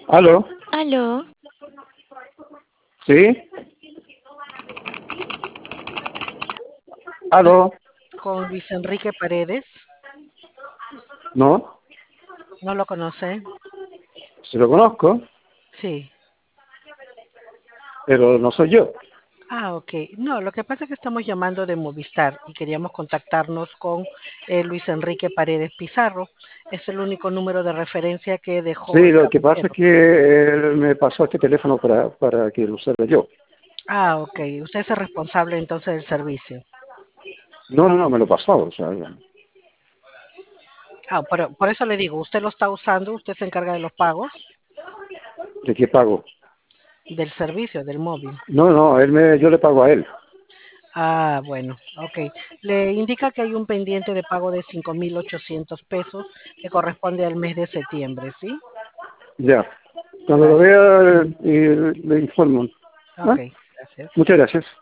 ¿Aló? Aló, ¿Sí? ¿Aló? Con Luis Enrique Paredes. ¿No? ¿No lo conoce? Se lo conozco, Sí. pero no soy yo. Ah, ok. No, lo que pasa es que estamos llamando de Movistar y queríamos contactarnos con Luis Enrique Paredes Pizarro. Es el único número de referencia que dejó Sí, el lo que pasa es caballero. que él me pasó este teléfono para que lo usara yo. Ah, ok. Usted es el responsable entonces del servicio. No, me lo pasó, o sea, Ah, pero por eso le digo, usted lo está usando, usted se encarga de los pagos ¿de qué pago? del servicio, del móvil. Yo le pago a él. Ah, bueno, ok. Le indica que hay un pendiente de pago de 5.800 pesos que corresponde al mes de septiembre, ¿sí? Ya. Cuando lo Gracias. vea, le informo. Ok, ¿Ah? gracias. Muchas gracias.